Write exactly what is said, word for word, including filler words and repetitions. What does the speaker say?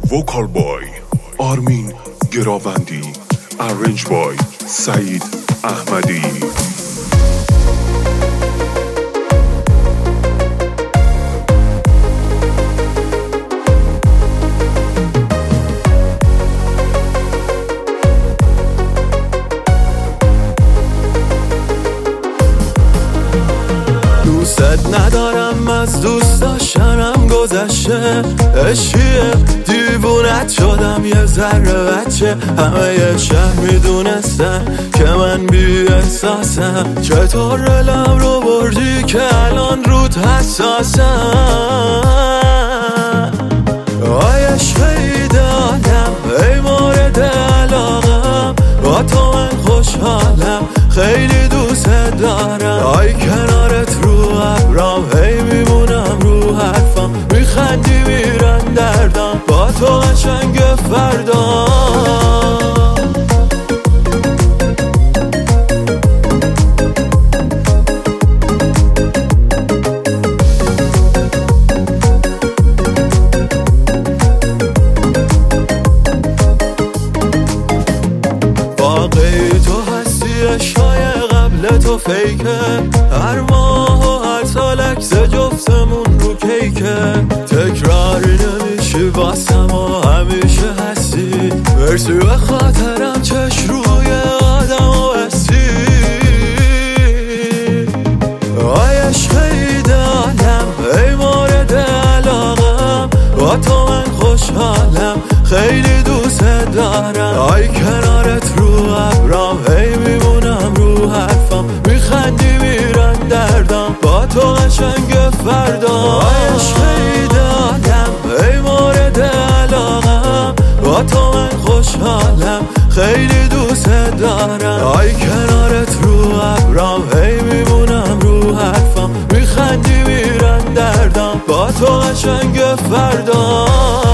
وکال بای آرمین گراوندی، ارنج بای سعید احمدی. دوست ندارم، از دوست داشتنم گذشته. عشقیه دیوونت شدم یه ذره بچه. همه یه شهر میدونستن که من بی احساسم. چطور دلم رو بردی که الان رود حساسم. آی عشق ایدالم، ای مورد علاقم، با تو من خوشحالم، خیلی دوست دارم. آی کنارت رو ابرام، هی میمونم رو حرفم، میخندی میرن دردم، با تو قشنگ فردا. واقعی تو هستی، عشقای قبل تو فیکه. هر ماه و هر سال عکس جفتمون رو کیکه. تکراری نمیشی واسم و همیشه هستی. مرسی به خاطرم چش روی آدم و بستی. آی عشق ایدالم، ای مورد علاقم، با تو من خوشحالم، خیلی دوست دارم. آی کنارت رو ابرام، هی میمونم رو حرفم، میخندی میرن دردم، با تو قشنگ فردا. آی عشق ایدالم، ای مورد علاقم، با تو من خوشحالم، خیلی دوست دارم. آی کنارت رو ابرام، هی میمونم رو حرفم، میخندی میرن دردم، با تو قشنگ فردا.